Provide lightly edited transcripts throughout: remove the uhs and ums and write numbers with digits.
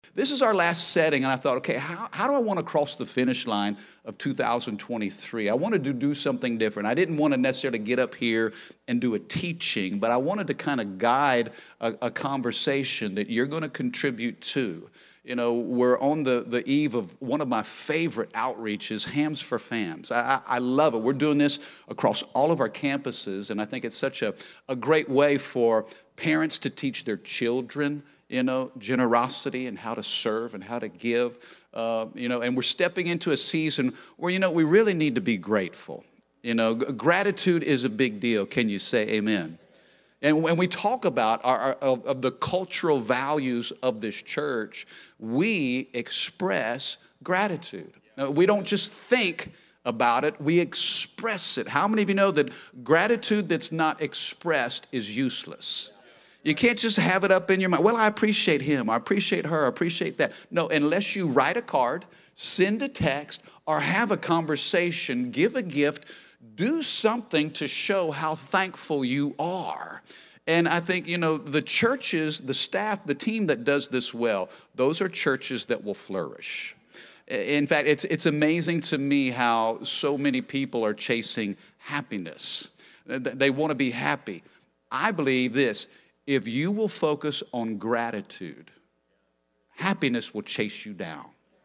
This is our last setting, and I thought, okay, how do I want to cross the finish line of 2023? I wanted to do something different. I didn't want to necessarily get up here and do a teaching, but I wanted to kind of guide a conversation that you're going to contribute to. You know, we're on the eve of one of my favorite outreaches, Hams for Fams. I love it. We're doing this across all of our campuses, and I think it's such a great way for parents to teach their children, you know, generosity and how to serve and how to give, you know, and we're stepping into a season where, you know, we really need to be grateful. You know, gratitude is a big deal. Can you say amen? And when we talk about of the cultural values of this church, we express gratitude. Now, we don't just think about it, we express it. How many of you know that gratitude that's not expressed is useless? You can't just have it up in your mind. Well, I appreciate him, I appreciate her, I appreciate that. No, unless you write a card, send a text, or have a conversation, give a gift, do something to show how thankful you are. And I think, you know, the churches, the staff, the team that does this well, those are churches that will flourish. In fact, it's amazing to me how so many people are chasing happiness. They want to be happy. I believe this. If you will focus on gratitude, happiness will chase you down.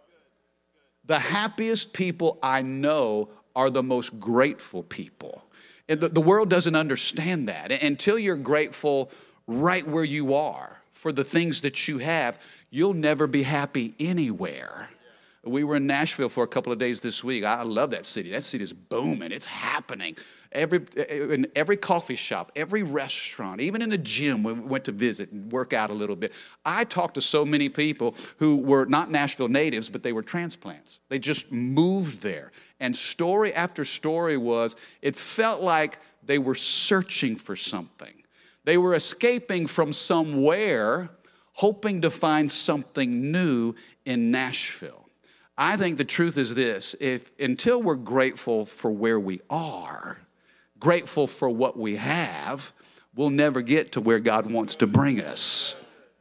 The happiest people I know are the most grateful people. And the world doesn't understand that. Until you're grateful right where you are for the things that you have, you'll never be happy anywhere. We were in Nashville for a couple of days this week. I love that city. That city is booming. It's happening. In every coffee shop, every restaurant, even in the gym, we went to visit and work out a little bit. I talked to so many people who were not Nashville natives, but they were transplants. They just moved there. And story after story was, it felt like they were searching for something. They were escaping from somewhere, hoping to find something new in Nashville. I think the truth is this, until we're grateful for where we are, grateful for what we have, we'll never get to where God wants to bring us.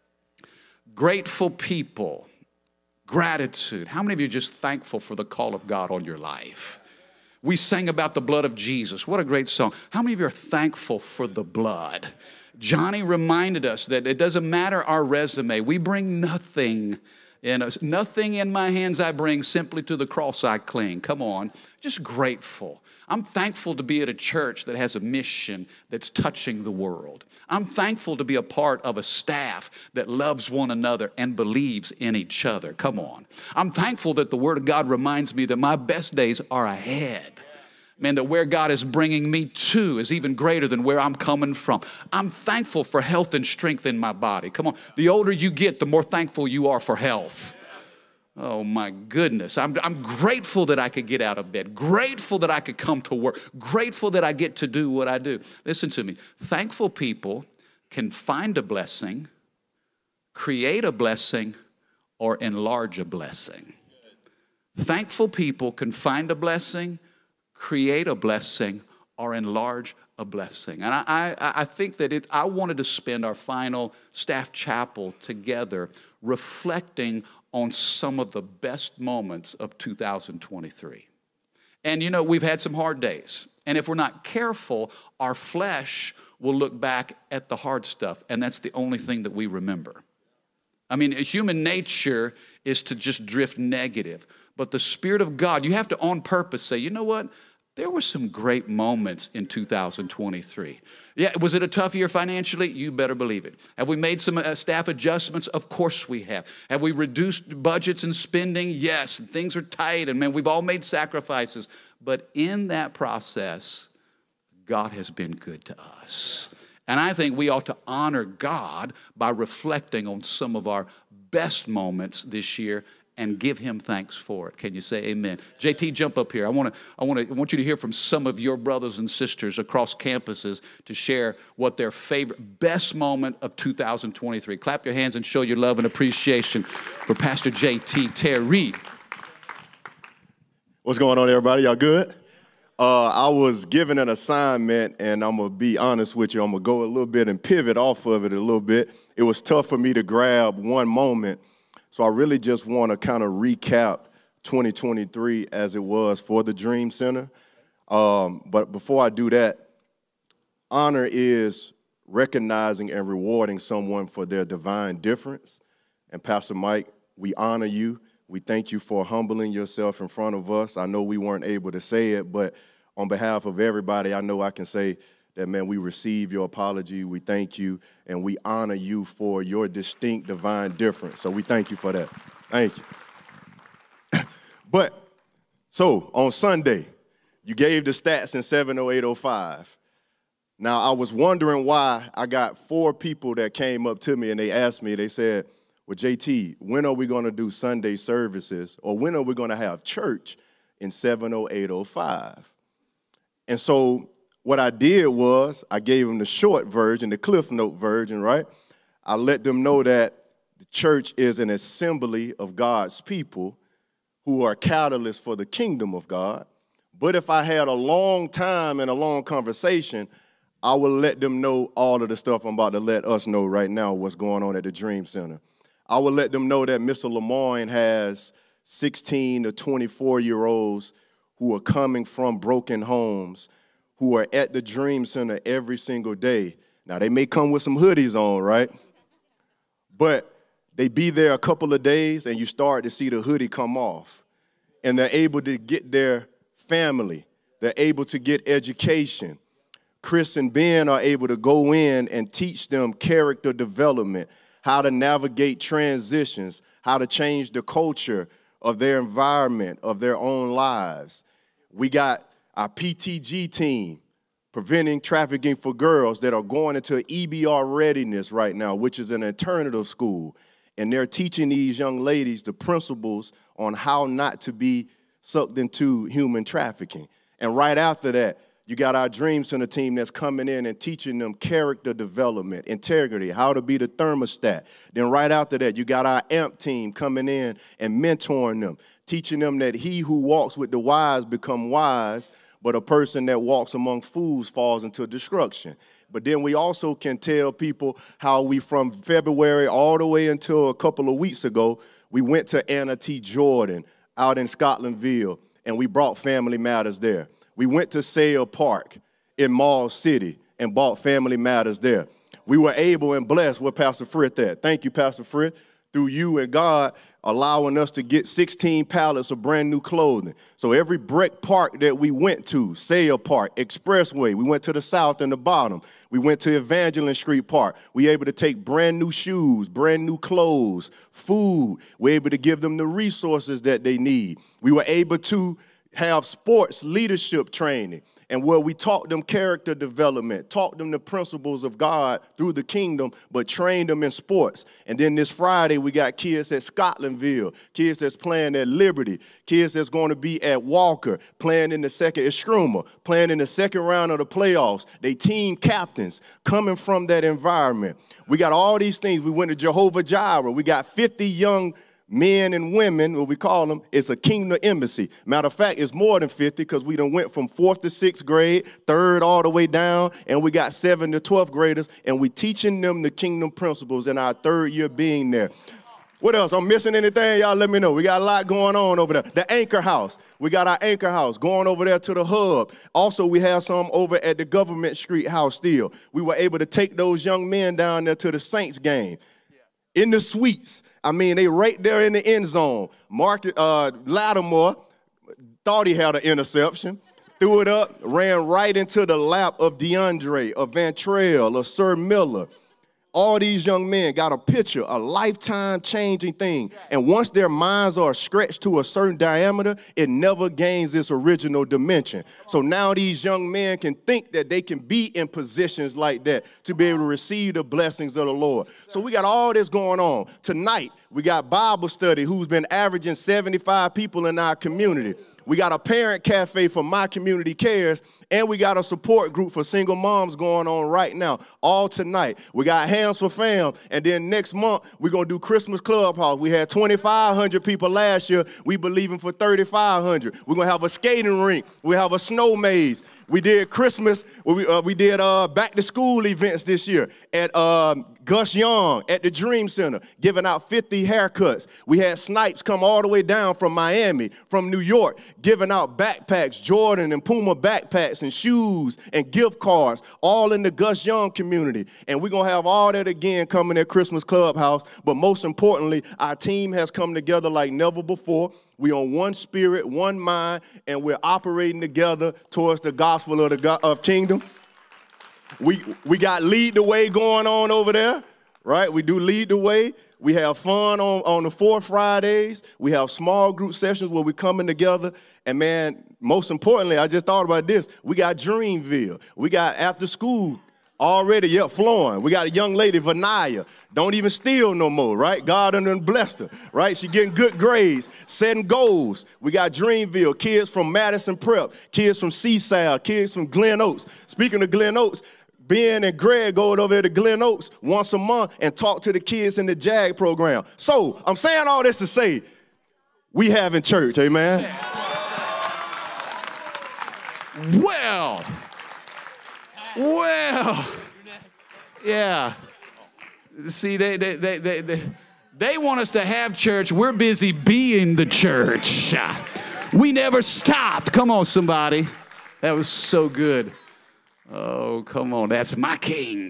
Grateful people, gratitude. How many of you are just thankful for the call of God on your life? We sang about the blood of Jesus. What a great song. How many of you are thankful for the blood? Johnny reminded us that it doesn't matter our resume. We bring nothing in us. Nothing in my hands I bring, simply to the cross I cling. Come on. Just grateful. I'm thankful to be at a church that has a mission that's touching the world. I'm thankful to be a part of a staff that loves one another and believes in each other. Come on. I'm thankful that the Word of God reminds me that my best days are ahead. Man, that where God is bringing me to is even greater than where I'm coming from. I'm thankful for health and strength in my body. Come on. The older you get, the more thankful you are for health. Oh my goodness. I'm grateful that I could get out of bed. Grateful that I could come to work. Grateful that I get to do what I do. Listen to me. Thankful people can find a blessing, create a blessing, or enlarge a blessing. Thankful people can find a blessing, create a blessing, or enlarge a blessing. And I think that I wanted to spend our final staff chapel together reflecting on some of the best moments of 2023. And you know, we've had some hard days. And if we're not careful, our flesh will look back at the hard stuff, and that's the only thing that we remember. I mean, human nature is to just drift negative. But the Spirit of God, you have to on purpose say, you know what? There were some great moments in 2023. Yeah, was it a tough year financially? You better believe it. Have we made some staff adjustments? Of course we have. Have we reduced budgets and spending? Yes, things are tight, and man, we've all made sacrifices. But in that process, God has been good to us. And I think we ought to honor God by reflecting on some of our best moments this year and give him thanks for it. Can you say amen? JT, jump up here. I want you to hear from some of your brothers and sisters across campuses to share what their favorite, best moment of 2023. Clap your hands and show your love and appreciation for Pastor JT Terry. What's going on, everybody? Y'all good? I was given an assignment, and I'm going to be honest with you. I'm going to go a little bit and pivot off of it a little bit. It was tough for me to grab one moment. So I really just want to kind of recap 2023 as it was for the Dream Center. But before I do that, honor is recognizing and rewarding someone for their divine difference. And Pastor Mike, we honor you. We thank you for humbling yourself in front of us. I know we weren't able to say it, but on behalf of everybody, I know I can say that, man, we receive your apology. We thank you, and we honor you for your distinct divine difference. So we thank you for that. Thank you. But, so, on Sunday, you gave the stats in 70805. Now, I was wondering why I got 4 people that came up to me and they asked me, they said, well, JT, when are we going to do Sunday services, or when are we going to have church in 70805? And so what I did was I gave them the short version, the Cliff Note version, right? I let them know that the church is an assembly of God's people who are catalysts for the kingdom of God. But if I had a long time and a long conversation, I will let them know all of the stuff I'm about to let us know right now, what's going on at the Dream Center. I will let them know that Mr. Lemoyne has 16 to 24-year-olds who are coming from broken homes, who are at the Dream Center every single day. Now, they may come with some hoodies on, right? But they be there a couple of days, and you start to see the hoodie come off. And they're able to get their family. They're able to get education. Chris and Ben are able to go in and teach them character development, how to navigate transitions, how to change the culture of their environment, of their own lives. We got our PTG team, Preventing Trafficking for Girls, that are going into EBR readiness right now, which is an alternative school. And they're teaching these young ladies the principles on how not to be sucked into human trafficking. And right after that, you got our Dream Center team that's coming in and teaching them character development, integrity, how to be the thermostat. Then right after that, you got our AMP team coming in and mentoring them, teaching them that he who walks with the wise become wise, but a person that walks among fools falls into destruction. But then we also can tell people how we, from February all the way until a couple of weeks ago, we went to Anna T. Jordan out in Scotlandville, and we brought Family Matters there. We went to Sale Park in Mall City and bought Family Matters there. We were able and blessed with Pastor Frith at. Thank you, Pastor Frith, through you and God allowing us to get 16 pallets of brand new clothing. So every brick park that we went to, Sale Park, Expressway, we went to the south and the bottom. We went to Evangeline Street Park. We were able to take brand new shoes, brand new clothes, food. We were able to give them the resources that they need. We were able to have sports leadership training, and where we taught them character development, taught them the principles of God through the kingdom, but trained them in sports. And then this Friday, we got kids at Scotlandville, kids that's playing at Liberty, kids that's going to be at Walker, playing in the second, at Struma, playing in the second round of the playoffs. They team captains coming from that environment. We got all these things. We went to Jehovah Jireh. We got 50 young men and women, what we call them. It's a kingdom embassy. Matter of fact, it's more than 50 because we done went from 4th to 6th grade, 3rd all the way down, and we got 7th to 12th graders, and we teaching them the kingdom principles in our 3rd year being there. What else? I'm missing anything? Y'all let me know. We got a lot going on over there. The Anchor House. We got our Anchor House going over there to the hub. Also, we have some over at the Government Street House still. We were able to take those young men down there to the Saints game in the suites. I mean, they right there in the end zone. Lattimore thought he had an interception, threw it up, ran right into the lap of DeAndre, of Ventrell, of Sir Miller. All these young men got a picture, a lifetime-changing thing. And once their minds are stretched to a certain diameter, it never gains its original dimension. So now these young men can think that they can be in positions like that to be able to receive the blessings of the Lord. So we got all this going on. Tonight, we got Bible study, who's been averaging 75 people in our community. We got a parent cafe for My Community Cares, and we got a support group for single moms going on right now, all tonight. We got Hands for Fam, and then next month, we're going to do Christmas Clubhouse. We had 2,500 people last year. We believing for 3,500. We're going to have a skating rink. We have a snow maze. We did Christmas. We did back-to-school events this year at Gus Young at the Dream Center giving out 50 haircuts. We had Snipes come all the way down from Miami, from New York, giving out backpacks, Jordan and Puma backpacks and shoes and gift cards, all in the Gus Young community. And we're going to have all that again coming at Christmas Clubhouse. But most importantly, our team has come together like never before. We on one spirit, one mind, and we're operating together towards the gospel of kingdom. We got Lead the Way going on over there, right? We do Lead the Way. We have fun on the 4 Fridays. We have small group sessions where we're coming together. And, man, most importantly, I just thought about this. We got Dreamville. We got after school already, flowing. We got a young lady, Vanaya. Don't even steal no more, right? God done blessed her, right? She getting good grades, setting goals. We got Dreamville, kids from Madison Prep, kids from Seaside, kids from Glen Oaks. Speaking of Glen Oaks, Ben and Greg go over there to Glen Oaks once a month and talk to the kids in the JAG program. So I'm saying all this to say, we having church, amen? Well, yeah. See, they want us to have church. We're busy being the church. We never stopped. Come on, somebody. That was so good. Oh, come on. That's my king.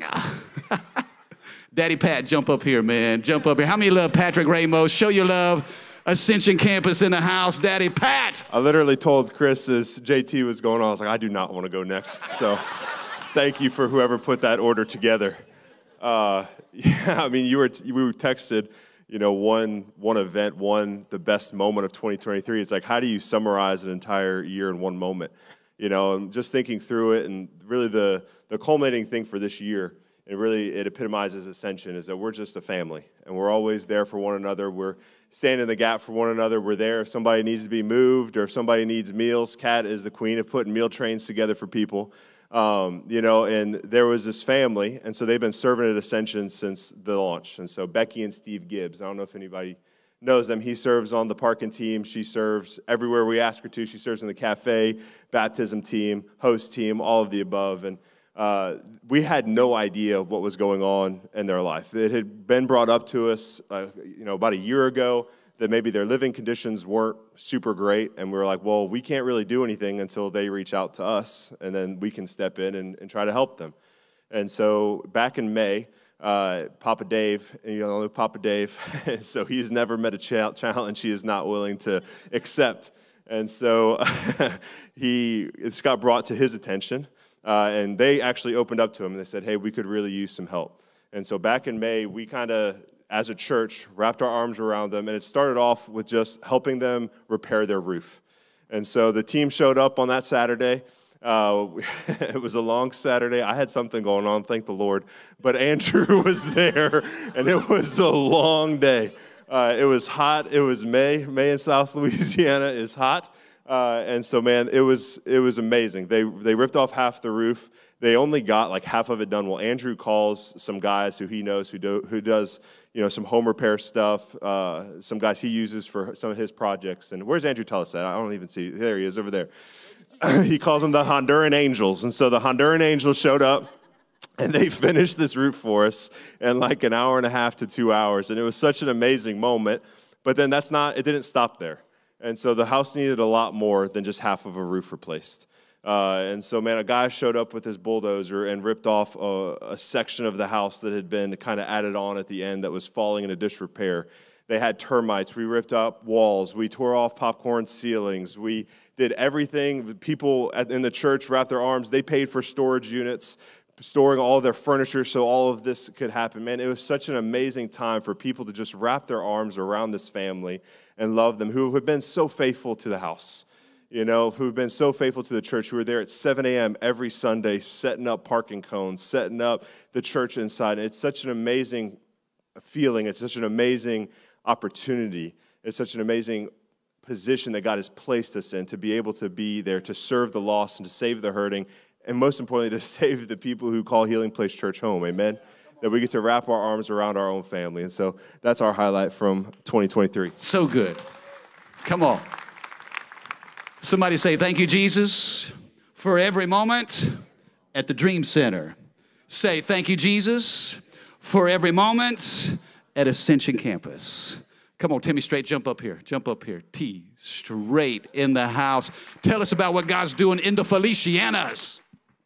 Daddy Pat, jump up here, man. Jump up here. How many love Patrick Ramos? Show your love. Ascension Campus in the house. Daddy Pat. I literally told Chris as JT was going on, I was like, I do not want to go next. So thank you for whoever put that order together. Yeah, I mean, we were texted, one event, the best moment of 2023. It's like, how do you summarize an entire year in one moment? I'm just thinking through it, and really the culminating thing for this year, and really it epitomizes Ascension, is that we're just a family, and we're always there for one another. We're standing in the gap for one another. We're there if somebody needs to be moved or if somebody needs meals. Kat is the queen of putting meal trains together for people, and there was this family, and so they've been serving at Ascension since the launch. And so Becky and Steve Gibbs, I don't know if anybody knows them. He serves on the parking team. She serves everywhere we ask her to. She serves in the cafe, baptism team, host team, all of the above. And we had no idea what was going on in their life. It had been brought up to us, about a year ago that maybe their living conditions weren't super great. And we were like, well, we can't really do anything until they reach out to us, and then we can step in and try to help them. And so back in May, Papa Dave, and you know Papa Dave, so he's never met a challenge he is not willing to accept. And so it's got brought to his attention, and they actually opened up to him, and they said, hey, we could really use some help. And so back in May, we kind of, as a church, wrapped our arms around them, and it started off with just helping them repair their roof. And so the team showed up on that Saturday. It was a long Saturday. I had something going on, thank the Lord. But Andrew was there, and it was a long day. It was hot. It was May. May in South Louisiana is hot. And so, man, it was amazing. They ripped off half the roof. They only got like half of it done. Well, Andrew calls some guys who he knows who does some home repair stuff, some guys he uses for some of his projects. And where's Andrew Tullis at? I don't even see. There he is over there. He calls them the Honduran Angels. And so the Honduran Angels showed up, and they finished this roof for us in like an hour and a half to 2 hours. And it was such an amazing moment. But then it didn't stop there. And so the house needed a lot more than just half of a roof replaced. And so, man, a guy showed up with his bulldozer and ripped off a section of the house that had been kind of added on at the end that was falling into disrepair. They had termites. We ripped up walls. We tore off popcorn ceilings. We did everything. People in the church wrapped their arms. They paid for storage units, storing all their furniture so all of this could happen. Man, it was such an amazing time for people to just wrap their arms around this family and love them, who have been so faithful to the house, who've been so faithful to the church, who are there at 7 a.m. every Sunday, setting up parking cones, setting up the church inside. And it's such an amazing feeling. It's such an amazing opportunity. It's such an amazing position that God has placed us in, to be able to be there to serve the lost and to save the hurting, and most importantly, to save the people who call Healing Place Church home. Amen? That we get to wrap our arms around our own family. And so that's our highlight from 2023. So good. Come on. Somebody say, thank you, Jesus, for every moment at the Dream Center. Say, thank you, Jesus, for every moment at Ascension Campus. Come on, Timmy Straight, jump up here. Jump up here. T Straight in the house. Tell us about what God's doing in the Felicianas.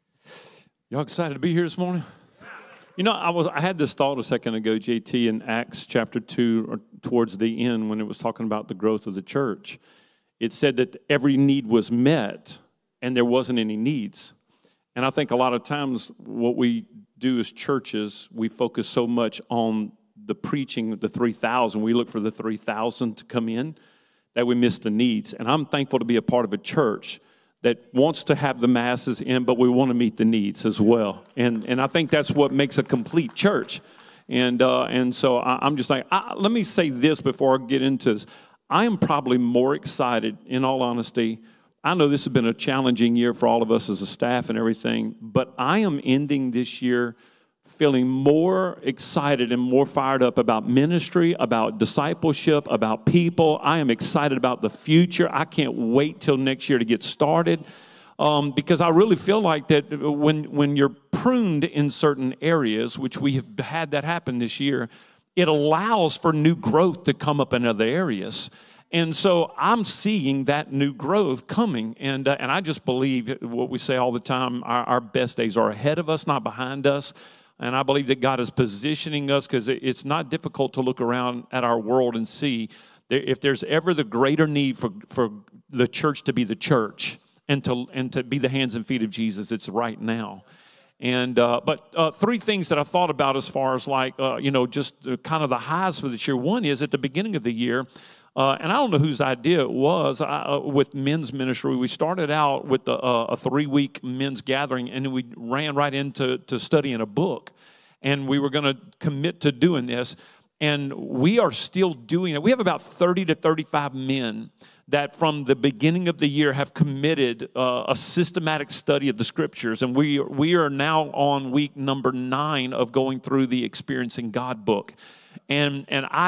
Y'all excited to be here this morning? You know, I had this thought a second ago, JT, in Acts chapter 2, or towards the end when it was talking about the growth of the church. It said that every need was met and there wasn't any needs. And I think a lot of times what we do as churches, we focus so much on the preaching of the 3,000. We look for the 3,000 to come in that we miss the needs. And I'm thankful to be a part of a church that wants to have the masses in, but we want to meet the needs as well. And I think that's what makes a complete church. And so I'm just like, let me say this before I get into this. I am probably more excited, in all honesty. I know this has been a challenging year for all of us as a staff and everything, but I am ending this year feeling more excited and more fired up about ministry, about discipleship, about people. I am excited about the future. I can't wait till next year to get started because I really feel like that when you're pruned in certain areas, which we have had that happen this year, it allows for new growth to come up in other areas. And so I'm seeing that new growth coming. And I just believe what we say all the time, our best days are ahead of us, not behind us. And I believe that God is positioning us because it's not difficult to look around at our world and see if there's ever the greater need for the church to be the church and to be the hands and feet of Jesus, it's right now. And but three things that I thought about as far as like, just kind of the highs for this year. One is at the beginning of the year, and I don't know whose idea it was, with men's ministry. We started out with a 3-week men's gathering, and then we ran right into studying a book. And we were going to commit to doing this, and we are still doing it. We have about 30 to 35 men that from the beginning of the year have committed a systematic study of the Scriptures. And we are now on week number 9 of going through the Experiencing God book. And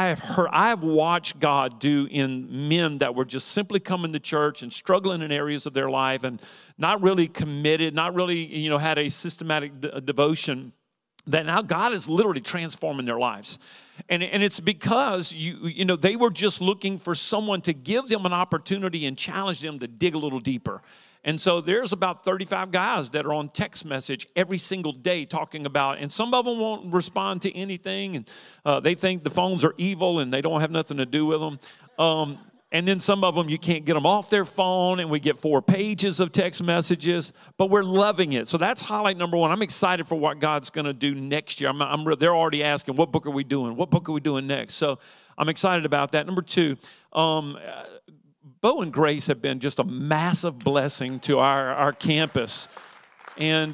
I've watched God do in men that were just simply coming to church and struggling in areas of their life and not really committed, not really, had a systematic devotion, that now God is literally transforming their lives. And it's because, they were just looking for someone to give them an opportunity and challenge them to dig a little deeper. And so there's about 35 guys that are on text message every single day talking about, and some of them won't respond to anything, and they think the phones are evil and they don't have nothing to do with them. And then some of them, you can't get them off their phone, and we get 4 pages of text messages, but we're loving it. So that's highlight number 1. I'm excited for what God's going to do next year. They're already asking, what book are we doing? What book are we doing next? So I'm excited about that. Number 2, Bo and Grace have been just a massive blessing to our campus. And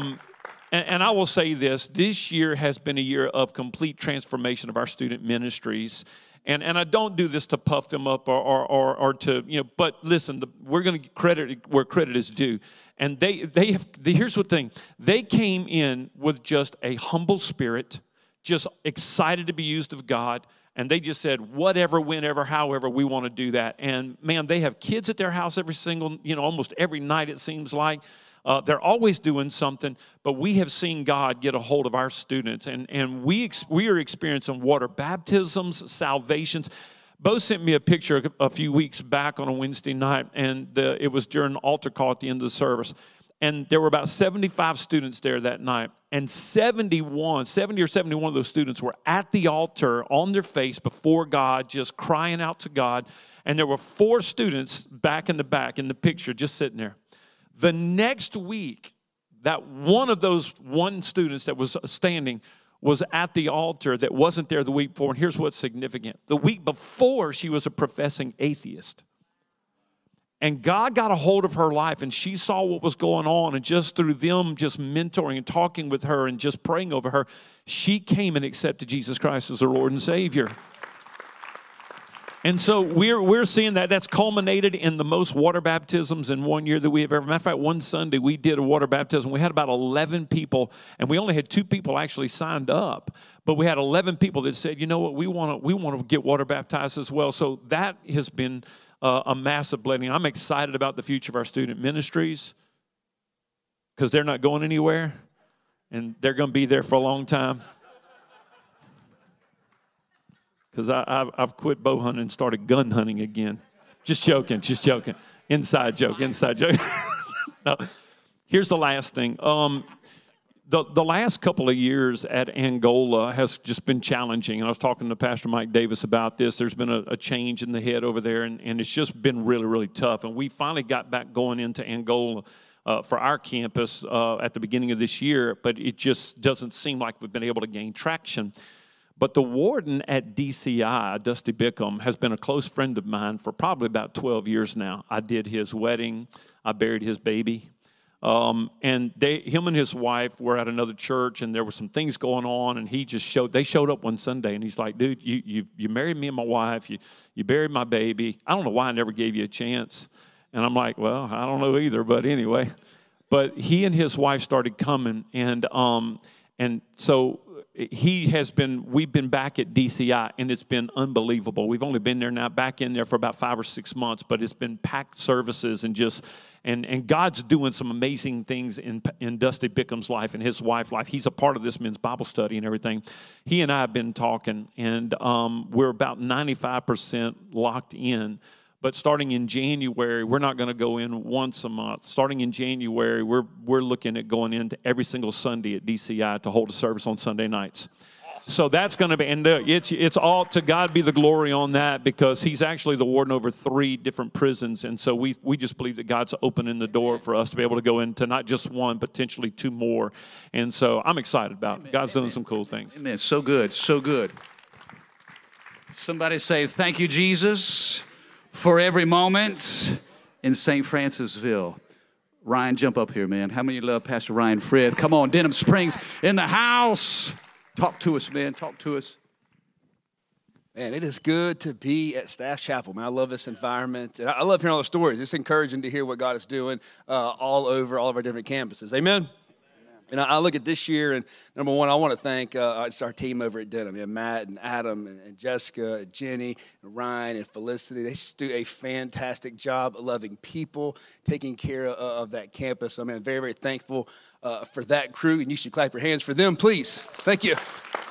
I will say this year has been a year of complete transformation of our student ministries. And I don't do this to puff them up or to, but listen, we're going to credit where credit is due. And here's the thing. They came in with just a humble spirit, just excited to be used of God. And they just said, whatever, whenever, however, we want to do that. And man, they have kids at their house every single, almost every night it seems like. They're always doing something, but we have seen God get a hold of our students, and we are experiencing water baptisms, salvations. Bo sent me a picture a few weeks back on a Wednesday night, and it was during an altar call at the end of the service. And there were about 75 students there that night, and 70 or 71 of those students were at the altar on their face before God, just crying out to God. And there were 4 students back in the picture, just sitting there. The next week, that one of those students that was standing was at the altar that wasn't there the week before. And here's what's significant. The week before, she was a professing atheist. And God got a hold of her life, and she saw what was going on. And just through them just mentoring and talking with her and just praying over her, she came and accepted Jesus Christ as her Lord and Savior. And so we're seeing that's culminated in the most water baptisms in one year that we have ever. Matter of fact, one Sunday we did a water baptism. We had about 11 people, and we only had 2 people actually signed up. But we had 11 people that said, you know what, we want to get water baptized as well. So that has been a massive blessing. I'm excited about the future of our student ministries because they're not going anywhere, and they're going to be there for a long time. because I've quit bow hunting and started gun hunting again. Just joking. Inside joke. No, here's the last thing. The last couple of years at Angola has just been challenging. And I was talking to Pastor Mike Davis about this. There's been a change in the head over there, and it's just been really, really tough. And we finally got back going into Angola for our campus at the beginning of this year, but it just doesn't seem like we've been able to gain traction. But the warden at DCI, Dusty Bickham, has been a close friend of mine for probably about 12 years now. I did his wedding. I buried his baby. And him and his wife were at another church, and there were some things going on, and they showed up one Sunday, and he's like, dude, you married me and my wife, you buried my baby. I don't know why I never gave you a chance. And I'm like, well, I don't know either, but anyway. But he and his wife started coming, and so we've been back at DCI, and it's been unbelievable. We've only been there now, back in there for about 5 or 6 months, but it's been packed services and God's doing some amazing things in Dusty Bickham's life and his wife's life. He's a part of this men's Bible study and everything. He and I have been talking, and we're about 95% locked in. But starting in January, we're not going to go in once a month. Starting in January, we're looking at going into every single Sunday at DCI to hold a service on Sunday nights. So that's going to be, and it's all to God be the glory on that, because he's actually the warden over 3 different prisons. And so we just believe that God's opening the door for us to be able to go into not just 1, potentially 2 more. And so I'm excited about it. God's doing some cool things. Amen. So good, so good. Somebody say, thank you, Jesus, for every moment in St. Francisville. Ryan, jump up here, man. How many love Pastor Ryan Frith? Come on, Denham Springs in the house. Talk to us, man. Talk to us. Man, it is good to be at Staff Chapel, man. I love this environment. And I love hearing all the stories. It's encouraging to hear what God is doing all over all of our different campuses. Amen? And I look at this year, and number one, I want to thank our team over at Denham. Matt and Adam and Jessica, and Jenny, and Ryan and Felicity. They do a fantastic job of loving people, taking care of that campus. I'm very, very thankful for that crew, and you should clap your hands for them, please. Thank you.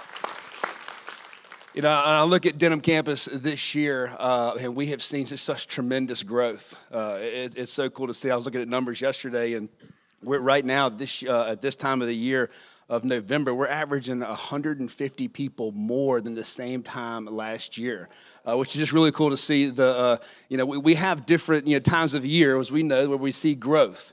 You know, I look at Denham campus this year, and we have seen such tremendous growth. It's so cool to see. I was looking at numbers yesterday, and we're right now at this time of the year of November, we're averaging 150 people more than the same time last year, which is just really cool to see. We have different times of year, as we know, where we see growth.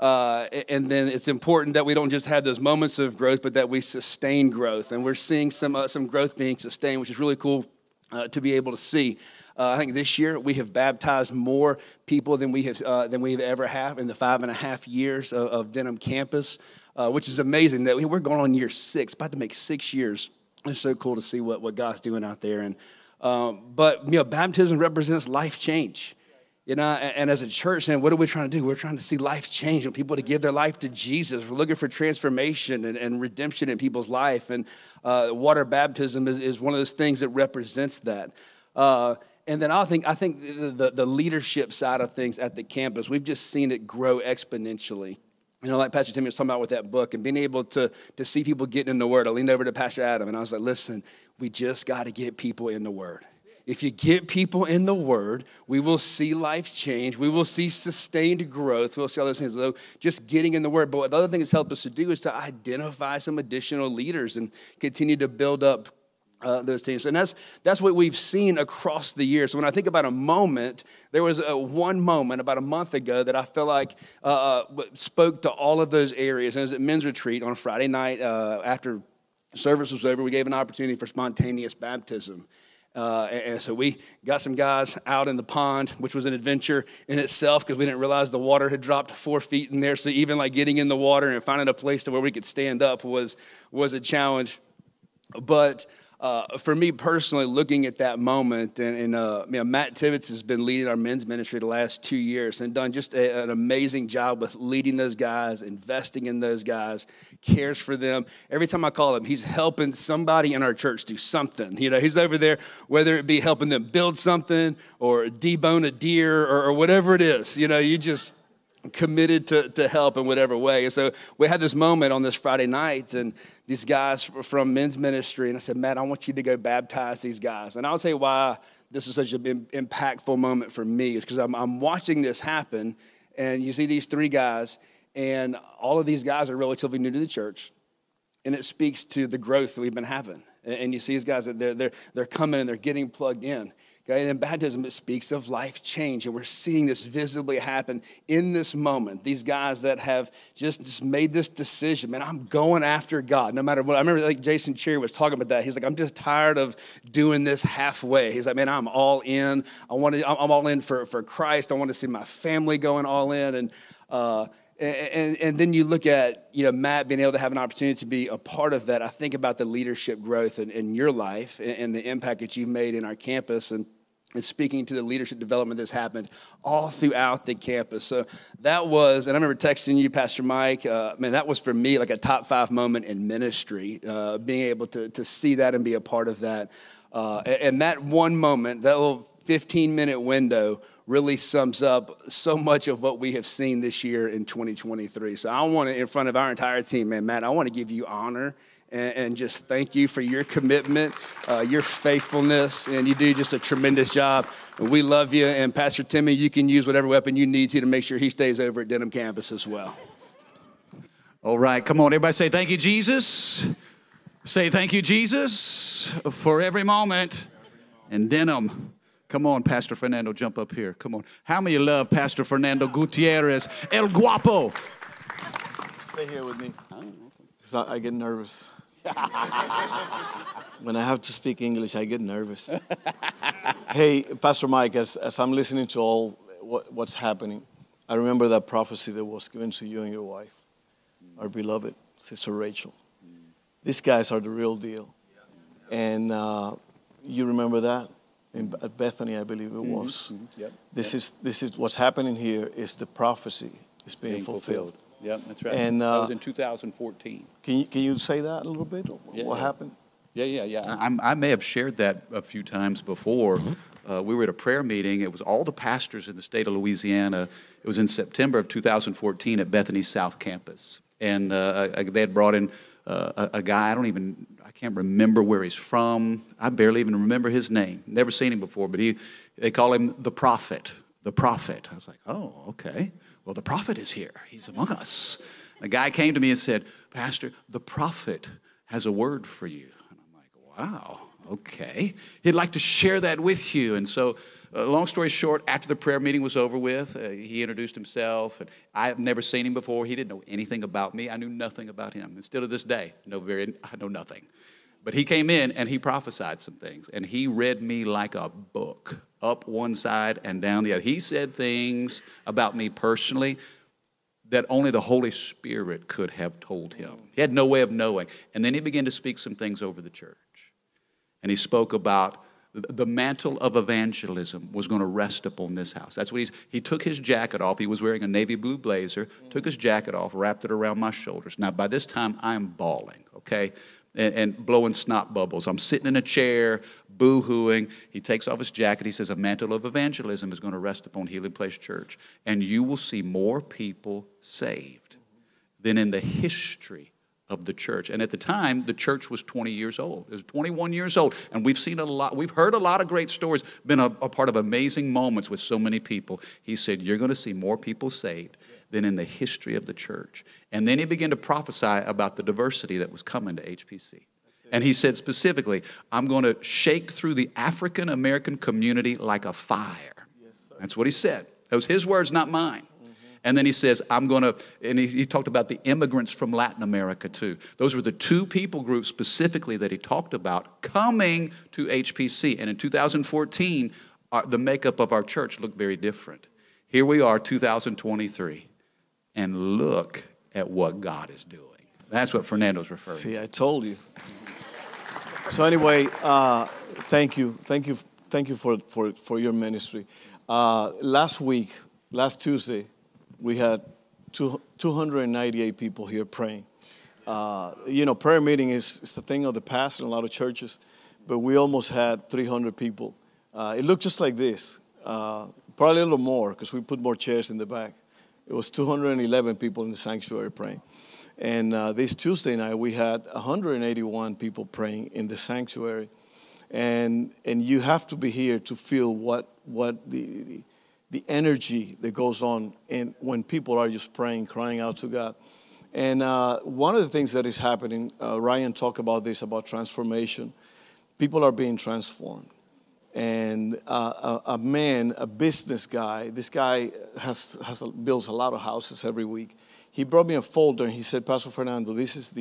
And then it's important that we don't just have those moments of growth, but that we sustain growth. And we're seeing some growth being sustained, which is really cool to be able to see. I think this year we have baptized more people than we've ever have in the 5.5 years of Denham campus, which is amazing. That we're going on year 6, about to make 6 years. It's so cool to see what God's doing out there. And but baptism represents life change. And as a church, what are we trying to do? We're trying to see life change and people to give their life to Jesus. We're looking for transformation and redemption in people's life. And water baptism is one of those things that represents that. And then I think the leadership side of things at the campus, we've just seen it grow exponentially. Like Pastor Timmy was talking about with that book and being able to see people getting in the Word. I leaned over to Pastor Adam and I was like, listen, we just got to get people in the Word. If you get people in the Word, we will see life change. We will see sustained growth. We'll see all those things. So just getting in the Word. But the other thing it's helped us to do is to identify some additional leaders and continue to build up those teams. And that's what we've seen across the years. So when I think about a moment, there was one moment about a month ago that I feel like spoke to all of those areas. And it was at men's retreat on a Friday night after service was over. We gave an opportunity for spontaneous baptism. And so we got some guys out in the pond, which was an adventure in itself because we didn't realize the water had dropped 4 feet in there. So even like getting in the water and finding a place to where we could stand up was a challenge. But for me personally, looking at that moment, and Matt Tibbetts has been leading our men's ministry the last 2 years and done just an amazing job with leading those guys, investing in those guys, cares for them. Every time I call him, he's helping somebody in our church do something. He's over there, whether it be helping them build something or debone a deer or whatever it is. committed to help in whatever way. And so we had this moment on this Friday night, and these guys from men's ministry, and I said, Matt, I want you to go baptize these guys. And I'll tell you why this is such an impactful moment for me, is because I'm watching this happen, and you see these three guys, and all of these guys are relatively new to the church, and it speaks to the growth that we've been having. And you see these guys, they're coming and they're getting plugged in. Okay? And in baptism, it speaks of life change. And we're seeing this visibly happen in this moment. These guys that have just made this decision, man, I'm going after God no matter what. I remember like Jason Cherry was talking about that. He's like, I'm just tired of doing this halfway. He's like, man, I'm all in. I'm all in for Christ. I want to see my family going all in. And then you look at, Matt being able to have an opportunity to be a part of that. I think about the leadership growth in your life and the impact that you've made in our campus and speaking to the leadership development that's happened all throughout the campus. So that was, and I remember texting you, Pastor Mike, man, that was for me like a top 5 moment in ministry, being able to see that and be a part of that. And that one moment, that little 15-minute window really sums up so much of what we have seen this year in 2023. So I want to, in front of our entire team, man, Matt, I want to give you honor and just thank you for your commitment, your faithfulness, and you do just a tremendous job. And we love you. And Pastor Timmy, you can use whatever weapon you need to make sure he stays over at Denham campus as well. All right, come on, everybody say thank you, Jesus. Say thank you, Jesus, for every moment in Denham. Come on, Pastor Fernando, jump up here. Come on. How many love Pastor Fernando Gutierrez, El Guapo? Stay here with me. Because I get nervous. When I have to speak English, I get nervous. Hey, Pastor Mike, as I'm listening to all what's happening, I remember that prophecy that was given to you and your wife, our beloved Sister Rachel. These guys are the real deal. And you remember that? At Bethany, I believe it was. Mm-hmm. Yep. This is what's happening here is the prophecy is being fulfilled. Yep, that's right. And that was in 2014. Can you say that a little bit? What happened? Yeah. I may have shared that a few times before. We were at a prayer meeting. It was all the pastors in the state of Louisiana. It was in September of 2014 at Bethany South Campus, and they had brought in a guy. I can't remember where he's from. I barely even remember his name. Never seen him before, but they call him the prophet. The prophet. I was like, oh, okay. Well, the prophet is here. He's among us. A guy came to me and said, Pastor, the prophet has a word for you. And I'm like, wow, okay. He'd like to share that with you. And so, long story short, after the prayer meeting was over with, he introduced himself. And I had never seen him before. He didn't know anything about me. I knew nothing about him. And still to this day, I know nothing. But he came in and he prophesied some things. And he read me like a book, up one side and down the other. He said things about me personally that only the Holy Spirit could have told him. He had no way of knowing. And then he began to speak some things over the church. And he spoke about the mantle of evangelism was going to rest upon this house. That's what he took his jacket off. He was wearing a navy blue blazer, took his jacket off, wrapped it around my shoulders. Now, by this time, I'm bawling, okay? And blowing snot bubbles. I'm sitting in a chair, boo-hooing. He takes off his jacket. He says, a mantle of evangelism is going to rest upon Healing Place Church, and you will see more people saved than in the history of the church. And at the time, the church was 20 years old. It was 21 years old, and we've seen a lot. We've heard a lot of great stories, been a part of amazing moments with so many people. He said, you're going to see more people saved than in the history of the church. And then he began to prophesy about the diversity that was coming to HPC. And he said specifically, I'm going to shake through the African American community like a fire. That's what he said. That was his words, not mine. And then he says, and he talked about the immigrants from Latin America too. Those were the two people groups specifically that he talked about coming to HPC. And in 2014, the makeup of our church looked very different. Here we are, 2023, and look at what God is doing. That's what Fernando's referring to. See, I told you. So anyway, thank you for your ministry. Last Tuesday, we had 298 people here praying. Prayer meeting is the thing of the past in a lot of churches, but we almost had 300 people. It looked just like this, probably a little more because we put more chairs in the back. It was 211 people in the sanctuary praying. And this Tuesday night, we had 181 people praying in the sanctuary. And you have to be here to feel what the energy that goes on when people are just praying, crying out to God. And one of the things that is happening, Ryan talked about this, about transformation. People are being transformed. And a man, a business guy, this guy builds a lot of houses every week. He brought me a folder and he said, Pastor Fernando, this is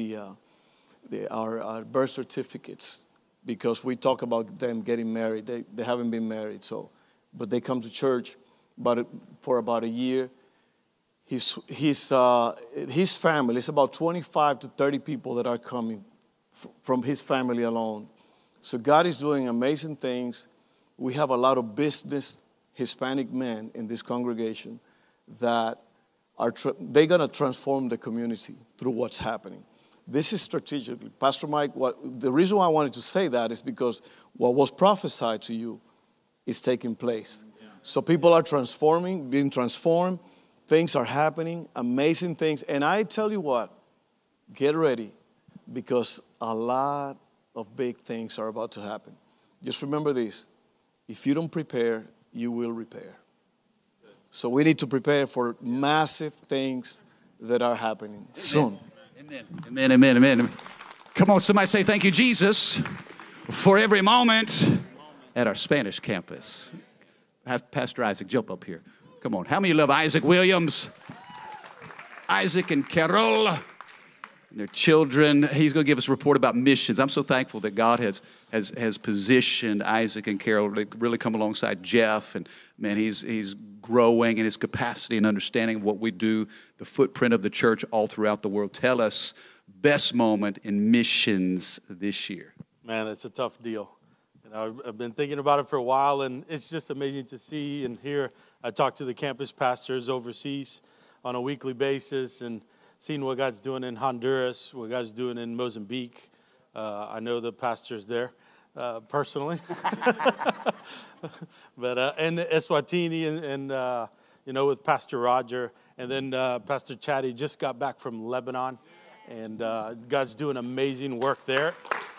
our birth certificates, because we talk about them getting married. They haven't been married, but they come to church for about a year. His family, it's about 25 to 30 people that are coming from his family alone. So God is doing amazing things. We have a lot of business Hispanic men in this congregation that they're going to transform the community through what's happening. This is strategically. Pastor Mike, the reason why I wanted to say that is because what was prophesied to you is taking place. So people are transforming, being transformed. Things are happening, amazing things. And I tell you what, get ready, because a lot of big things are about to happen. Just remember this. If you don't prepare, you will repair. So we need to prepare for massive things that are happening soon. Amen. Amen. Amen. Amen. Come on, somebody say thank you, Jesus, for every moment at our Spanish campus. Have Pastor Isaac jump up here. Come on. How many love Isaac Williams? Isaac and Carol and their children. He's going to give us a report about missions. I'm so thankful that God has positioned Isaac and Carol to really come alongside Jeff. And man, he's growing in his capacity and understanding of what we do, the footprint of the church all throughout the world. Tell us, best moment in missions this year. Man, it's a tough deal. I've been thinking about it for a while, and it's just amazing to see and hear. I talk to the campus pastors overseas on a weekly basis and seeing what God's doing in Honduras, what God's doing in Mozambique. I know the pastors there personally. But and Eswatini and with Pastor Roger. And then Pastor Chatty just got back from Lebanon, and God's doing amazing work there.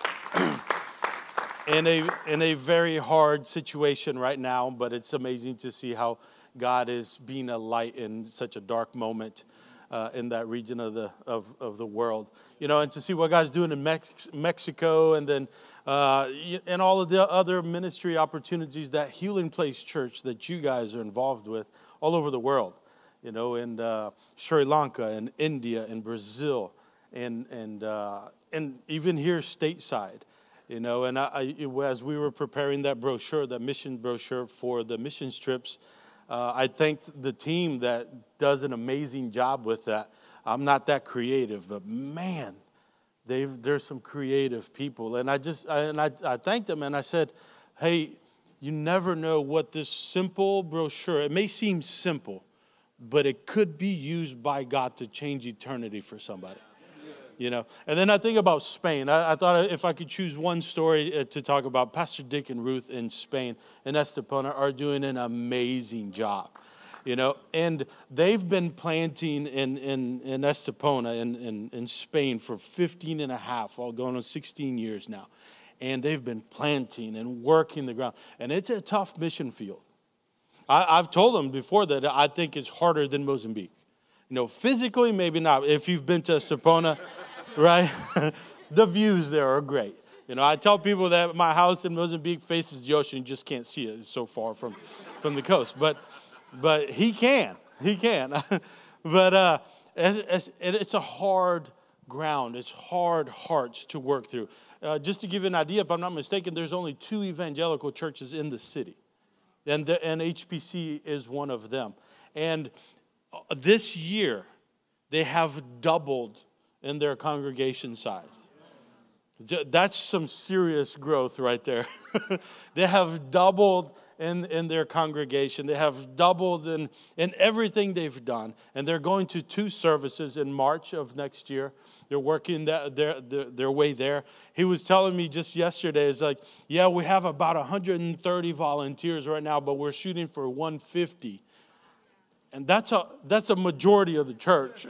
In a very hard situation right now, but it's amazing to see how God is being a light in such a dark moment in that region of the world. And to see what God's doing in Mexico, and then and all of the other ministry opportunities that Healing Place Church that you guys are involved with all over the world. In Sri Lanka and India and Brazil and even here stateside. And as we were preparing that brochure, that mission brochure for the missions trips, I thanked the team that does an amazing job with that. I'm not that creative, but man, there's some creative people. And I thanked them, and I said, hey, you never know what this simple brochure, it may seem simple, but it could be used by God to change eternity for somebody. And then I think about Spain. I thought if I could choose one story to talk about, Pastor Dick and Ruth in Spain and Estepona are doing an amazing job. And they've been planting in Estepona in Spain for 15 and a half, all going on 16 years now. And they've been planting and working the ground. And it's a tough mission field. I've told them before that I think it's harder than Mozambique. Physically, maybe not. If you've been to Estepona, right? The views there are great. I tell people that my house in Mozambique faces the ocean. You just can't see it. It's so far from the coast. But he can. But it's a hard ground. It's hard hearts to work through. Just to give you an idea, if I'm not mistaken, there's only 2 evangelical churches in the city. And HPC is one of them. And this year, they have doubled in their congregation size. That's some serious growth right there. They have doubled in their congregation. They have doubled in everything they've done. And they're going to 2 services in March of next year. They're working their way there. He was telling me just yesterday, it's like, yeah, we have about 130 volunteers right now, but we're shooting for 150. And that's a majority of the church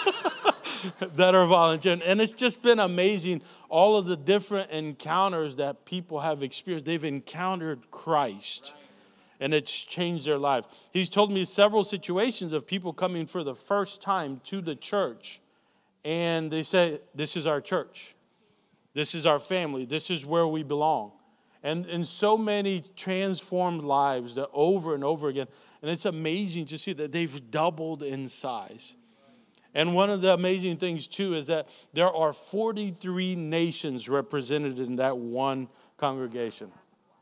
that are volunteering. And it's just been amazing, all of the different encounters that people have experienced. They've encountered Christ, and it's changed their life. He's told me several situations of people coming for the first time to the church, and they say, this is our church. This is our family. This is where we belong. And so many transformed lives that over and over again. And it's amazing to see that they've doubled in size. And one of the amazing things, too, is that there are 43 nations represented in that one congregation.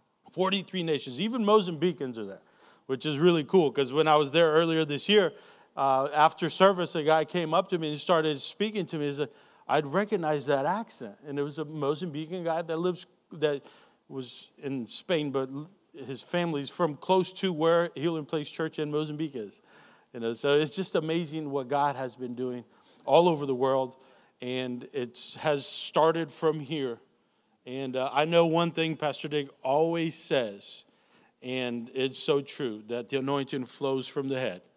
43 nations. Even Mozambicans are there, which is really cool. Because when I was there earlier this year, after service, a guy came up to me and started speaking to me. He said, I'd recognize that accent. And it was a Mozambican guy that was in Spain, but his family's from close to where Healing Place Church in Mozambique is. So it's just amazing what God has been doing all over the world, and it has started from here. And I know one thing Pastor Dick always says, and it's so true, that the anointing flows from the head.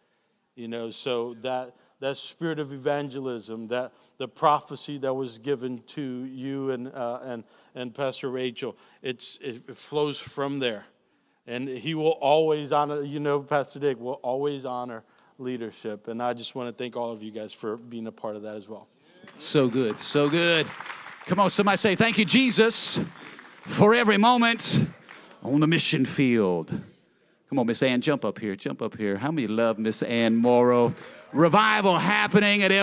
So that spirit of evangelism, that the prophecy that was given to you and Pastor Rachel, it flows from there. And he will always honor, Pastor Dick will always honor leadership. And I just want to thank all of you guys for being a part of that as well. So good, so good. Come on, somebody say, thank you, Jesus, for every moment on the mission field. Come on, Miss Ann, jump up here, jump up here. How many love Miss Ann Morrow? Revival happening at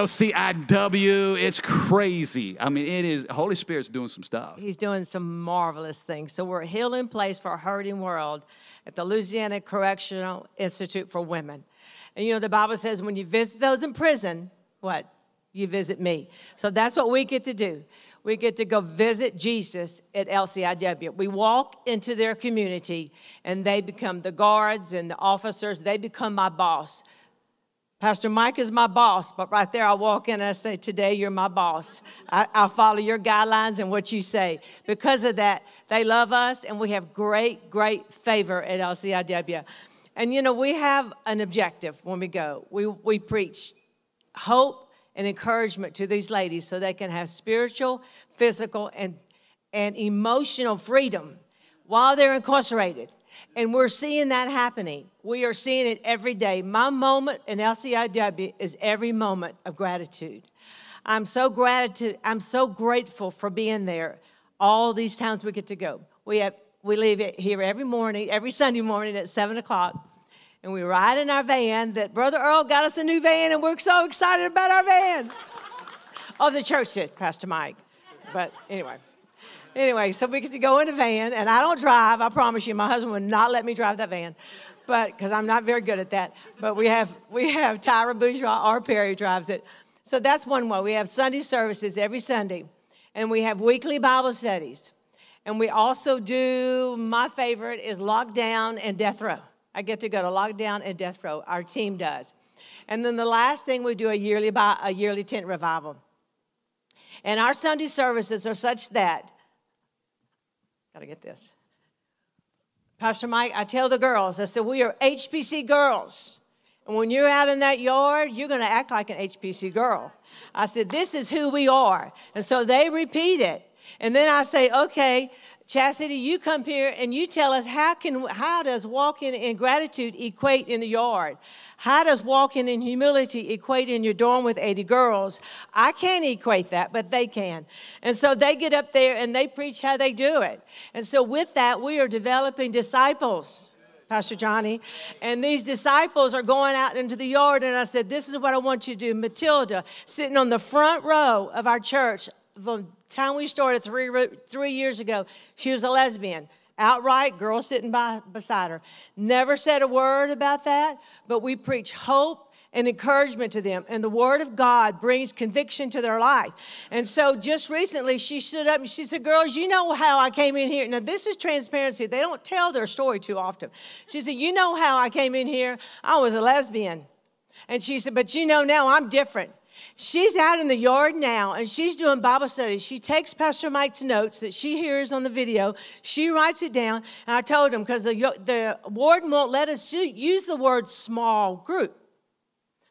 LCIW. It's crazy. I mean, it is, Holy Spirit's doing some stuff. He's doing some marvelous things. So we're a healing place for a hurting world at the Louisiana Correctional Institute for Women. And the Bible says when you visit those in prison, what? You visit me. So that's what we get to do. We get to go visit Jesus at LCIW. We walk into their community, and they become the guards and the officers. They become my boss. Pastor Mike is my boss, but right there I walk in and I say, today you're my boss. I'll follow your guidelines and what you say. Because of that, they love us, and we have great, great favor at LCIW. And, we have an objective when we go. We preach hope and encouragement to these ladies so they can have spiritual, physical, and emotional freedom while they're incarcerated. And we're seeing that happening. We are seeing it every day. My moment in LCIW is every moment of gratitude. I'm so grateful for being there all these times we get to go. We leave it here every Sunday morning at 7 o'clock. And we ride in our van that Brother Earl got us a new van, and we're so excited about our van. Oh, the church did, Pastor Mike. But anyway, so we get to go in a van, and I don't drive. I promise you, my husband would not let me drive that van, because I'm not very good at that. But we have Tyra Bourgeois, our Perry drives it. So that's one way. We have Sunday services every Sunday, and we have weekly Bible studies. And we also do, my favorite is Lockdown and Death Row. I get to go to Lockdown and Death Row. Our team does. And then the last thing, we do a yearly tent revival. And our Sunday services are such that, got to get this. Pastor Mike, I tell the girls, I said, we are HPC girls. And when you're out in that yard, you're going to act like an HPC girl. I said, this is who we are. And so they repeat it. And then I say, okay, Chastity, you come here and you tell us how does walking in gratitude equate in the yard? How does walking in humility equate in your dorm with 80 girls? I can't equate that, but they can. And so they get up there and they preach how they do it. And so with that, we are developing disciples, Pastor Johnny. And these disciples are going out into the yard. And I said, this is what I want you to do. Matilda, sitting on the front row of our church, from the time we started 3 years ago, she was a lesbian. Outright, girl sitting beside her. Never said a word about that, but we preach hope and encouragement to them. And the Word of God brings conviction to their life. And so just recently, she stood up and she said, girls, you know how I came in here. Now, this is transparency. They don't tell their story too often. She said, you know how I came in here? I was a lesbian. And she said, but now I'm different. She's out in the yard now, and she's doing Bible studies. She takes Pastor Mike's notes that she hears on the video. She writes it down, and I told him, because the warden won't let us use the word small group.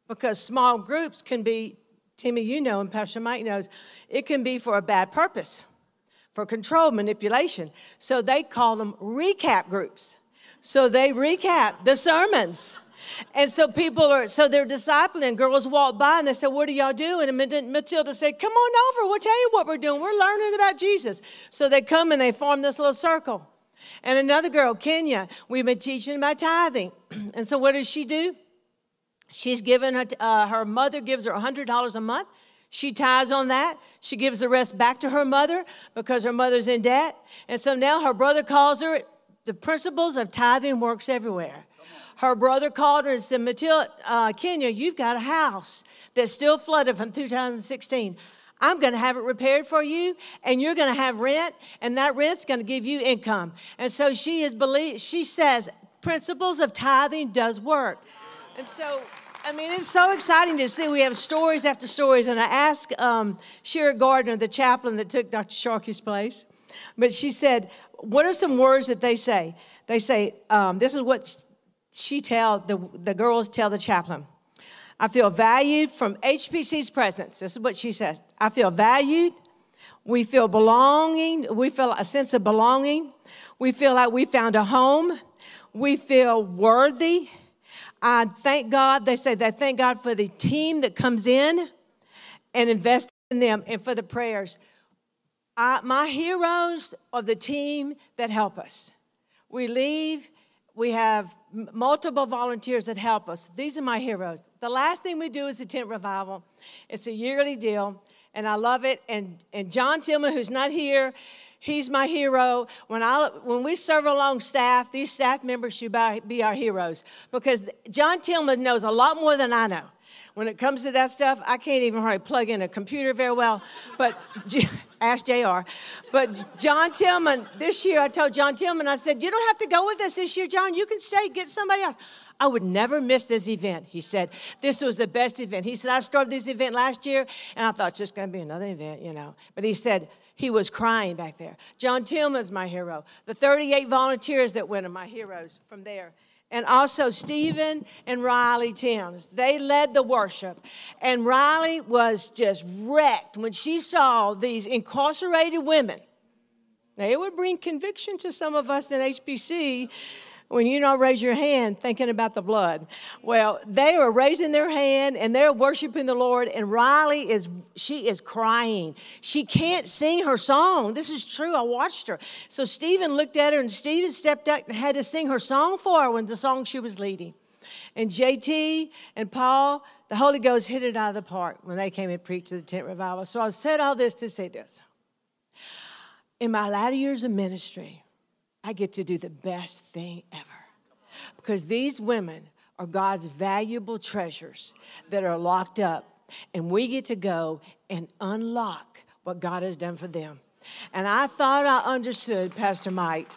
because small groups can be, Timmy, you know, and Pastor Mike knows, it can be for a bad purpose, for control, manipulation. So they call them recap groups. So they recap the sermons. And so they're discipling. Girls walk by and they say, what are y'all doing? And Matilda said, come on over. We'll tell you what we're doing. We're learning about Jesus. So they come and they form this little circle. And another girl, Kenya, we've been teaching about tithing. And so what does she do? She's given her mother gives her $100 a month. She tithes on that. She gives the rest back to her mother because her mother's in debt. And so now her brother calls her. The principles of tithing works everywhere. Her brother called her and said, Matilda, Kenya, you've got a house that's still flooded from 2016. I'm going to have it repaired for you, and you're going to have rent, and that rent's going to give you income. And so she says, principles of tithing does work. And so, I mean, it's so exciting to see. We have stories after stories, and I asked Shira Gardner, the chaplain that took Dr. Sharkey's place, but she said, what are some words that they say? They say, this is what the girls tell the chaplain. I feel valued from HPC's presence. This is what she says. I feel valued. We feel belonging. We feel a sense of belonging. We feel like we found a home. We feel worthy. I thank God. They say they thank God for the team that comes in and invests in them and for the prayers. My heroes are the team that help us. We leave. We have multiple volunteers that help us. These are my heroes. The last thing we do is a tent revival. It's a yearly deal, and I love it. And John Tillman, who's not here, he's my hero. When we serve along staff, these staff members should be our heroes because John Tillman knows a lot more than I know. When it comes to that stuff, I can't even hardly plug in a computer very well, but ask JR. But John Tillman, this year I told John Tillman, I said, you don't have to go with us this year, John. You can stay, get somebody else. I would never miss this event. He said, this was the best event. He said, I started this event last year, and I thought it's just going to be another event, you know. But he said, he was crying back there. John Tillman's my hero. The 38 volunteers that went are my heroes from there. And also Stephen and Riley Timms. They led the worship. And Riley was just wrecked when she saw these incarcerated women. Now, it would bring conviction to some of us in HBC when you don't raise your hand thinking about the blood. Well, they were raising their hand and they're worshiping the Lord, and Riley is crying. She can't sing her song. This is true. I watched her. So Stephen looked at her, and Stephen stepped up and had to sing her song for her when the song she was leading. And JT and Paul, the Holy Ghost hit it out of the park when they came and preached to the tent revival. So I said all this to say this. In my latter years of ministry, I get to do the best thing ever because these women are God's valuable treasures that are locked up, and we get to go and unlock what God has done for them. And I thought I understood, Pastor Mike,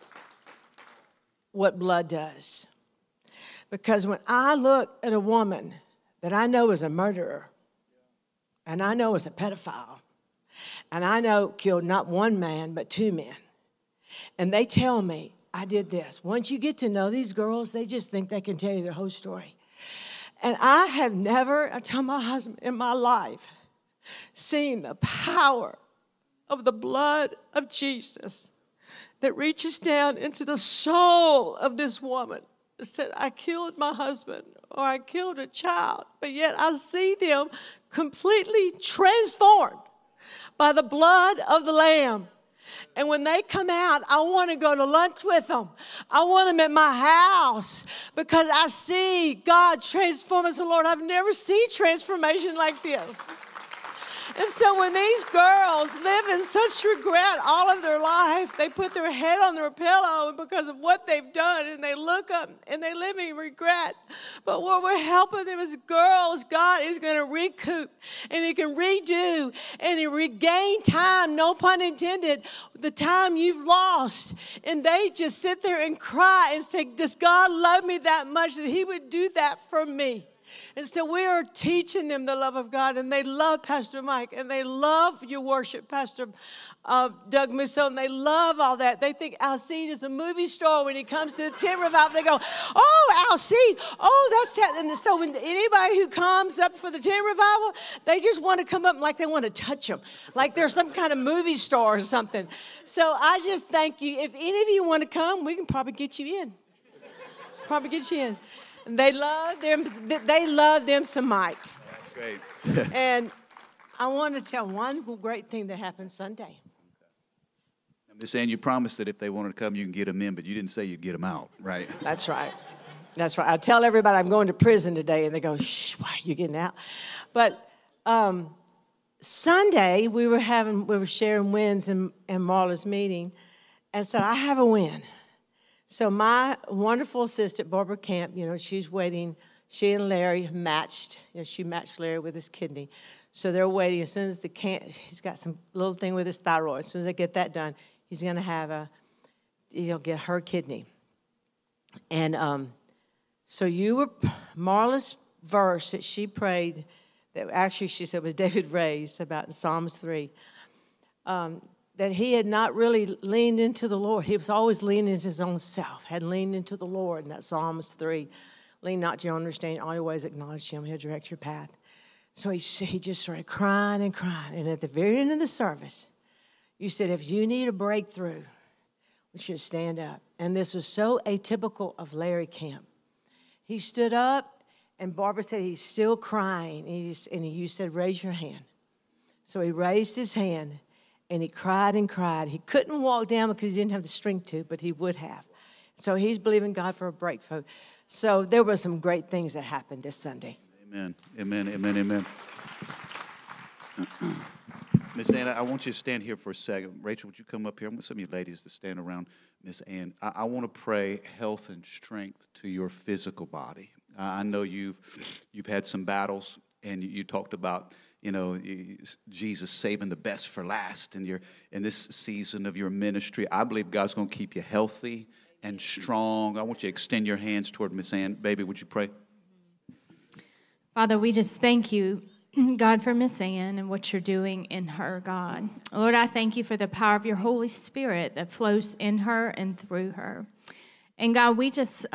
what blood does. Because when I look at a woman that I know is a murderer, and I know is a pedophile, and I know killed not one man but two men, and they tell me, I did this. Once you get to know these girls, they just think they can tell you their whole story. And I have never, I tell my husband, in my life, seen the power of the blood of Jesus that reaches down into the soul of this woman that said, I killed my husband or I killed a child, but yet I see them completely transformed by the blood of the Lamb. And when they come out, I want to go to lunch with them. I want them at my house because I see God transform us. Lord, I've never seen transformation like this. And so when these girls live in such regret all of their life, they put their head on their pillow because of what they've done, and they look up and they live in regret. But what we're helping them as girls, God is going to recoup, and He can redo, and He regain time, no pun intended, the time you've lost. And they just sit there and cry and say, does God love me that much that He would do that for me? And so we are teaching them the love of God, and they love Pastor Mike, and they love your worship, Pastor Doug Musso, and they love all that. They think Alcide is a movie star when he comes to the tent revival. They go, oh, Alcide, oh, that's that. And so when anybody who comes up for the tent revival, they just want to come up like they want to touch them, like they're some kind of movie star or something. So I just thank you. If any of you want to come, we can probably get you in. Probably get you in. And they love them some Mike. That's great. And I want to tell one great thing that happened Sunday. Miss Ann, you promised that if they wanted to come, you can get them in, but you didn't say you'd get them out, right? That's right. That's right. I tell everybody I'm going to prison today, and they go, shh, why are you getting out? But Sunday, we were sharing wins in Marla's meeting, and said, I have a win. So my wonderful assistant, Barbara Camp, she's waiting. She and Larry matched. She matched Larry with his kidney. So they're waiting. As soon as he's got some little thing with his thyroid. As soon as they get that done, he's going to have get her kidney. And so Marla's verse that she prayed, that actually she said was David Ray's about in Psalms 3, that he had not really leaned into the Lord. He was always leaning into his own self, had leaned into the Lord. And that's Psalms 3. Lean not to your understanding, all your ways acknowledge him. He'll direct your path. So he just started crying and crying. And at the very end of the service, you said, if you need a breakthrough, we should stand up. And this was so atypical of Larry Camp. He stood up, and Barbara said he's still crying. And you said, raise your hand. So he raised his hand. And he cried and cried. He couldn't walk down because he didn't have the strength to, but he would have. So he's believing God for a breakthrough. So there were some great things that happened this Sunday. Amen, amen, amen, amen. Miss Ann, I want you to stand here for a second. Rachel, would you come up here? I want some of you ladies to stand around Miss Ann. I want to pray health and strength to your physical body. I know you've had some battles, and you talked about Jesus saving the best for last in this season of your ministry. I believe God's going to keep you healthy and strong. I want you to extend your hands toward Miss Ann. Baby, would you pray? Father, we just thank you, God, for Miss Ann and what you're doing in her, God. Lord, I thank you for the power of your Holy Spirit that flows in her and through her. And God, we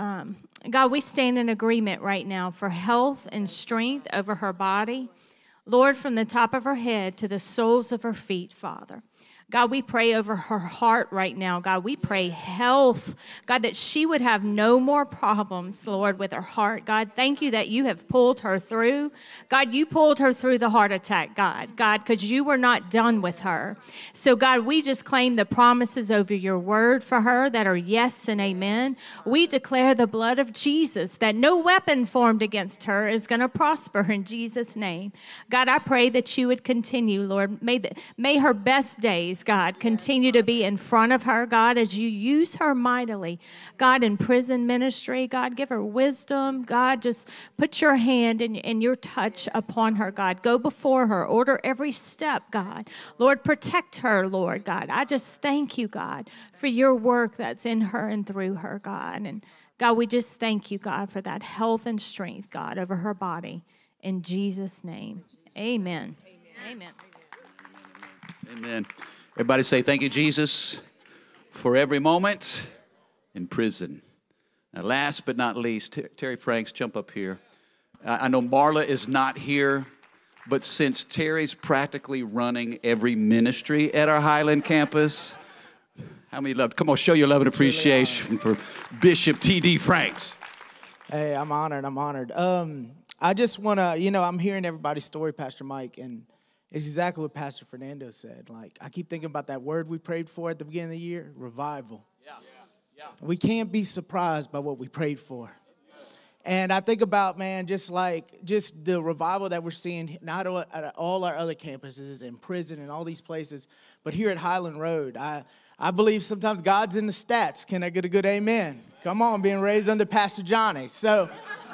stand in agreement right now for health and strength over her body. Lord, from the top of her head to the soles of her feet, Father. God, we pray over her heart right now. God, we pray health. God, that she would have no more problems, Lord, with her heart. God, thank you that you have pulled her through. God, you pulled her through the heart attack, God, because you were not done with her. So, God, we just claim the promises over your word for her that are yes and amen. We declare the blood of Jesus, that no weapon formed against her is going to prosper in Jesus' name. God, I pray that you would continue, Lord. May her best days, God, continue to be in front of her, God, as you use her mightily. God, in prison ministry, God, give her wisdom. God, just put your hand and your touch upon her, God. Go before her. Order every step, God. Lord, protect her, Lord, God. I just thank you, God, for your work that's in her and through her, God. And God, we just thank you, God, for that health and strength, God, over her body. In Jesus' name, amen. Amen. Amen. Everybody say, thank you, Jesus, for every moment in prison. Now, last but not least, Terry Franks, jump up here. I know Marla is not here, but since Terry's practically running every ministry at our Highland campus, how many love? Come on, show your love and appreciation for Bishop T.D. Franks. Hey, I'm honored. I just want to, I'm hearing everybody's story, Pastor Mike, and it's exactly what Pastor Fernando said. Like, I keep thinking about that word we prayed for at the beginning of the year, revival. Yeah. We can't be surprised by what we prayed for. And I think about, man, just the revival that we're seeing, not at all our other campuses, in prison and all these places, but here at Highland Road. I believe sometimes God's in the stats. Can I get a good amen? Come on, being raised under Pastor Johnny. So,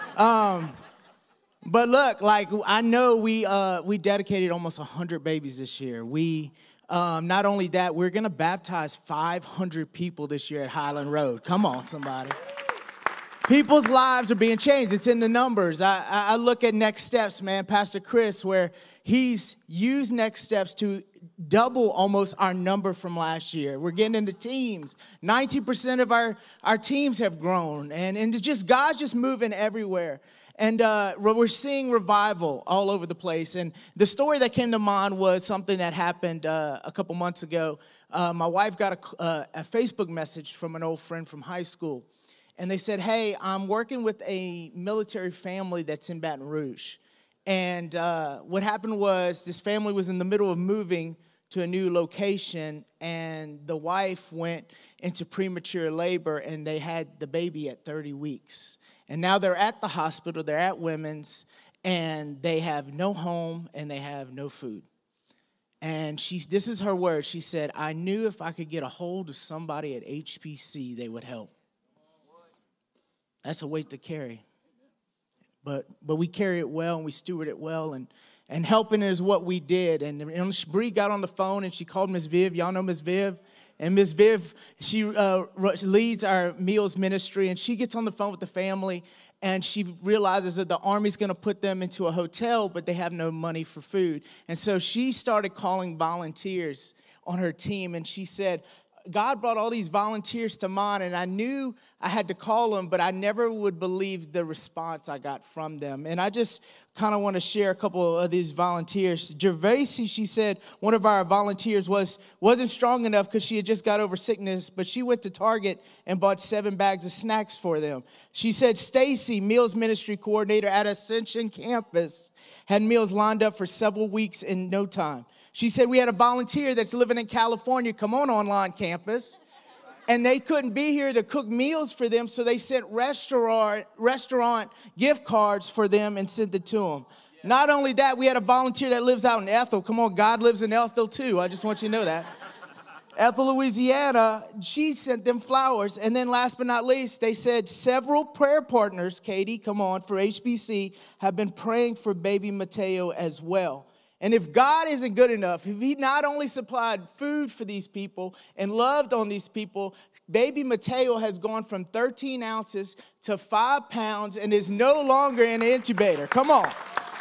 but look, I know we dedicated almost 100 babies this year. We not only that, we're going to baptize 500 people this year at Highland Road. Come on, somebody. People's lives are being changed. It's in the numbers. I look at Next Steps, man, Pastor Chris, where he's used Next Steps to double almost our number from last year. We're getting into teams. 90% of our teams have grown. And it's just God's just moving everywhere. And we're seeing revival all over the place. And the story that came to mind was something that happened a couple months ago. My wife got a Facebook message from an old friend from high school. And they said, hey, I'm working with a military family that's in Baton Rouge. And what happened was this family was in the middle of moving to a new location, and the wife went into premature labor, and they had the baby at 30 weeks. And now they're at the hospital, they're at Women's, and they have no home, and they have no food. And this is her word. She said, I knew if I could get a hold of somebody at HPC, they would help. That's a weight to carry. But we carry it well, and we steward it well, and helping is what we did. And Bree got on the phone, and she called Miss Viv. Y'all know Miss Viv? And Miss Viv, she leads our meals ministry, and she gets on the phone with the family, and she realizes that the Army's going to put them into a hotel, but they have no money for food. And so she started calling volunteers on her team, and she said, God brought all these volunteers to mind, and I knew I had to call them, but I never would believe the response I got from them. And I just kind of want to share a couple of these volunteers. Gervaisi, she said, one of our volunteers wasn't strong enough because she had just got over sickness, but she went to Target and bought 7 bags of snacks for them. She said Stacy, meals ministry coordinator at Ascension campus, had meals lined up for several weeks in no time. She said we had a volunteer that's living in California, come on online campus, and they couldn't be here to cook meals for them, so they sent restaurant gift cards for them and sent it to them. Yeah. Not only that, we had a volunteer that lives out in Ethel. Come on, God lives in Ethel too. I just want you to know that. Ethel, Louisiana, she sent them flowers. And then last but not least, they said several prayer partners, Katie, come on, for HBC, have been praying for baby Mateo as well. And if God isn't good enough, if he not only supplied food for these people and loved on these people, baby Mateo has gone from 13 ounces to 5 pounds and is no longer in the incubator. Come on.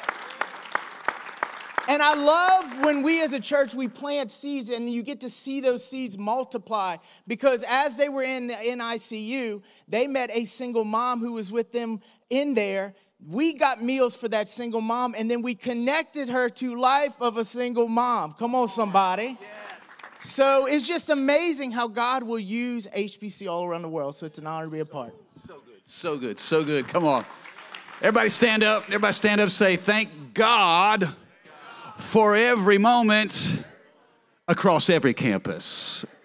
And I love when we as a church, we plant seeds and you get to see those seeds multiply, because as they were in the NICU, they met a single mom who was with them in there. We got meals for that single mom, and then we connected her to life of a single mom. Come on, somebody. Yes. So it's just amazing how God will use HBC all around the world. So it's an honor to be a part. So good, so good, so good. Come on. Everybody stand up. Everybody stand up. Say, thank God for every moment across every campus.